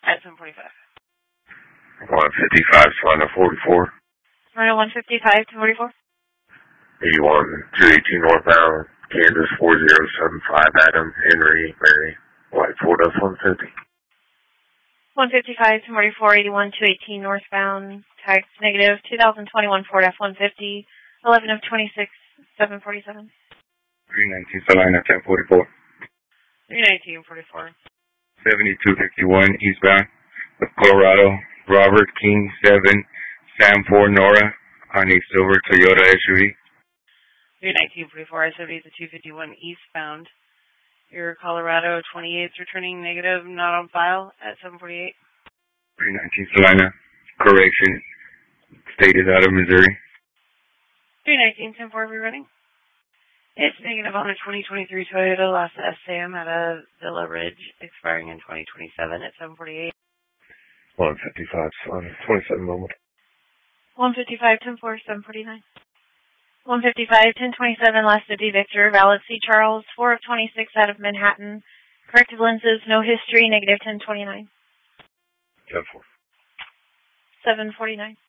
at 7:45. 155, Solana 44. Rhino 155 to 44. 81, 218 northbound, Kansas 4075, Adam, Henry, Mary, White Ford F-150. 155 to 44, 81 218 northbound, tags negative, 2021 Ford F-150, 11 of 26, 747. 319 Solana 1044. 319 44. 7251 eastbound, Colorado, Robert King 7, Sam 4 Nora, on a silver Toyota SUV. 319 44, SUV to 251 eastbound. Your Colorado 28 is returning negative, not on file at 748. 319 Solana, correction, state is out of Missouri. 319 10-4 rerunning. It's negative on a 2023 Toyota Lassa SM at a Villa Ridge, expiring in 2027 at 748. 155 Solana, 27 moment. 155 10-4, 749. 155 1027 Lassa D Victor, valid C Charles, 4 of 26 out of Manhattan. Corrective lenses, no history, negative 1029. 10-4. 749.